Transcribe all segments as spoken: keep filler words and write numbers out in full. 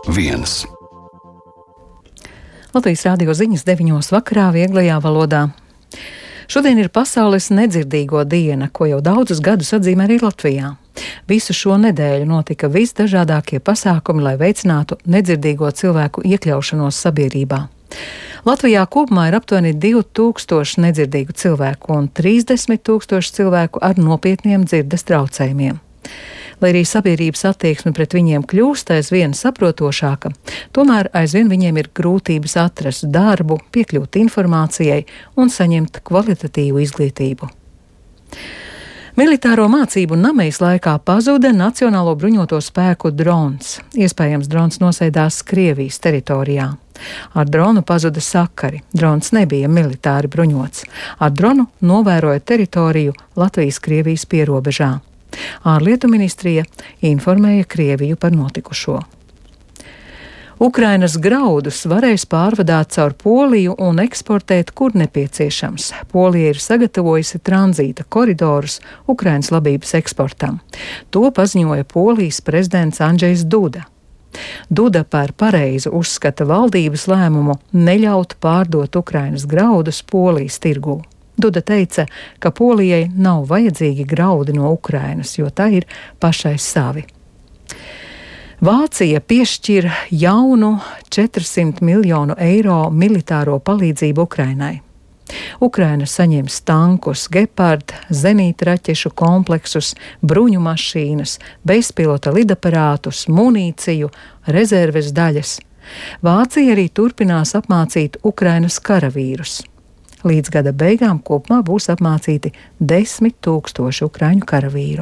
viens. Latvijas Rādio ziņas deviņos vakarā vieglajā valodā. Šodien ir pasaules nedzirdīgo diena, ko jau daudzus gadus atzīmē arī Latvijā. Visu šo nedēļu notika visdažādākie pasākumi, lai veicinātu nedzirdīgo cilvēku iekļaušanos sabiedrībā. Latvijā kopumā ir aptuveni divi tūkstoši nedzirdīgu cilvēku un trīsdesmit tūkstoši cilvēku ar nopietniem dzirdes traucējumiem. Lai arī sabiedrības attieksme pret viņiem kļūst aizvien saprotošāka, tomēr aizvien viņiem ir grūtības atrast darbu, piekļūt informācijai un saņemt kvalitatīvu izglītību. Militāro mācību namejas laikā pazuda Nacionālo bruņoto spēku drons. Iespējams, drons nosēdās Krievijas teritorijā. Ar dronu pazuda sakari. Drons nebija militāri bruņots. Ar dronu novēroja teritoriju Latvijas-Krievijas pierobežā. Ārlietu ministrija informēja Krieviju par notikušo. Ukrainas graudus varēs pārvadāt caur Poliju un eksportēt, kur nepieciešams. Polija ir sagatavojusi tranzīta koridorus Ukrainas labības eksportam. To paziņoja Polijas prezidents Andžejs Duda. Duda par pareizu uzskata valdības lēmumu neļaut pārdot Ukrainas graudus Polijas tirgū. Duda teica, ka Polijai nav vajadzīgi graudi no Ukrainas, jo tā ir pašai savi. Vācija piešķir jaunu četrsimt miljonu eiro militāro palīdzību Ukrainai. Ukraina saņems tankus, Gepard, zenītraķešu kompleksus, bruņu mašīnas, bezpilota lidaparātus, munīciju, rezerves daļas. Vācija arī turpinās apmācīt Ukrainas karavīrus. Līdz gada beigām kopumā būs apmācīti desmit tūkstoši ukraiņu karavīru.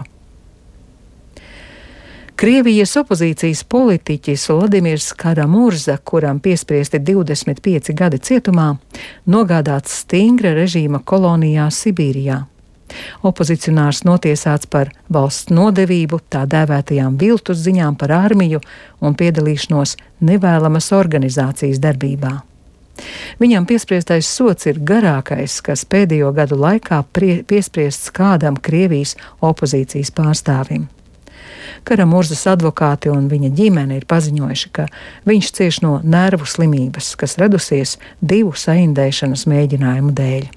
Krievijas opozīcijas politiķis Vladimirs Karamurza, kuram piespriesti divdesmit pieci gadi cietumā, nogādāts stingra režīma kolonijā Sibīrijā. Opozicionārs notiesāts par valsts nodevību, tā dēvētajām viltus ziņām par armiju un piedalīšanos nevēlamas organizācijas darbībā. Viņam piespriestais sots ir garākais, kas pēdējo gadu laikā prie, piespriests kādam Krievijas opozīcijas pārstāvim. Karamurzas advokāti un viņa ģimene ir paziņojuši, ka viņš cieš no nervu slimības, kas radusies divu saindēšanas mēģinājumu dēļ.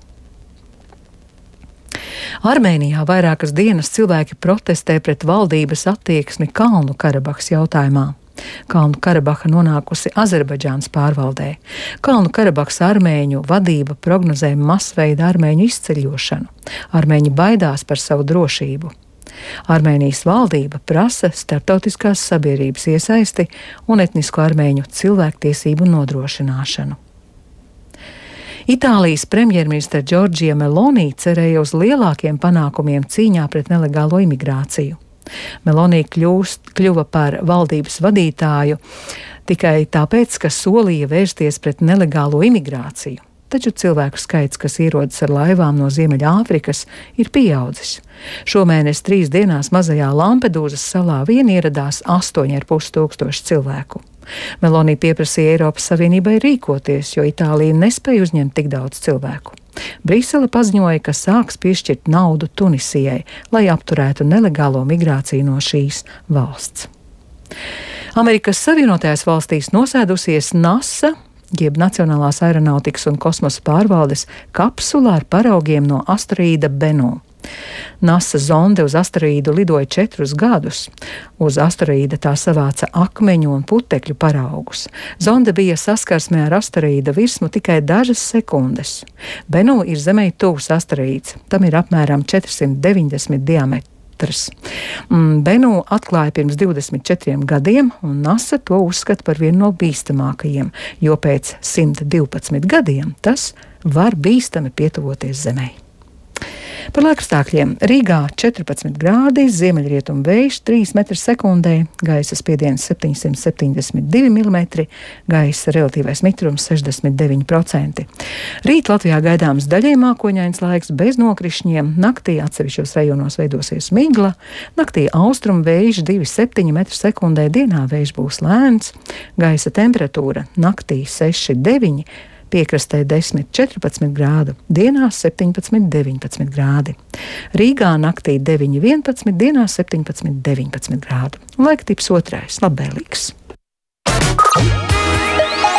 Armēnijā vairākas dienas cilvēki protestē pret valdības attieksmi Kalnu Karabahas jautājumā. Kalnu Karabaha nonākusi Azerbaidžānas pārvaldē. Kalnu Karabahas armēņu vadība prognozē masveida armēņu izceļošanu. Armēņi baidās par savu drošību. Armēnijas valdība prasa starptautiskās sabiedrības iesaisti un etnisko armēņu cilvēktiesību nodrošināšanu. Itālijas premjerministre Džordžija Meloni cerēja uz lielākiem panākumiem cīņā pret nelegālo imigrāciju. Meloni kļūst, kļuva par valdības vadītāju tikai tāpēc, ka solīja vērsties pret nelegālo imigrāciju. Taču cilvēku skaits, kas ierodas ar laivām no Ziemeļāfrikas, ir pieaudzis. Šomēnes trīs dienās mazajā Lampedūzas salā vien ieradās astoņi ar pus tūkstoši cilvēku. Meloni pieprasīja Eiropas Savienībai rīkoties, jo Itālija nespēja uzņemt tik daudz cilvēku. Brisele paziņoja, ka sāks piešķirt naudu Tunisijai, lai apturētu nelegālo migrāciju no šīs valsts. Amerikas Savienotajās valstīs nosēdusies NASA, jeb Nacionālās aeronautikas un kosmosa pārvaldes kapsula ar paraugiem no asteroīda Bennu. NASA zonde uz asteroīdu lidoja četrus gadus. Uz asteroīda tā savāca akmeņu un putekļu paraugus. Zonde bija saskarsmē ar asteroīda virsmu tikai dažas sekundes. Bennu ir Zemei tuvs asteroīds. Tam ir apmēram četrsimt deviņdesmit diametrs. Bennu atklāja pirms divdesmit četriem gadiem, un NASA to uzskata par vienu no bīstamākajiem, jo pēc simt divpadsmit gadiem tas var bīstami pietuvoties Zemei. Par laikapstākļiem Rīgā četrpadsmit grādi, ziemeļrietumu vējš trīs metri sekundē, gaisa spiediens septiņsimt septiņdesmit divi milimetri, gaisa relatīvais mitrums sešdesmit deviņi procenti. Rīt Latvijā gaidāms daļai mākoņains laiks bez nokrišņiem, naktī atsevišķos rajonos veidosies migla, naktī austrumu vējš divi septiņi metri sekundē, dienā vējš būs lēns, gaisa temperatūra naktī seši deviņi, piekrastē desmit četrpadsmit grādu, dienā septiņpadsmit deviņpadsmit grādi. Rīgā naktī deviņi vienpadsmit, dienā septiņpadsmit deviņpadsmit grādu. Laika tips otrais, labvēlīgs.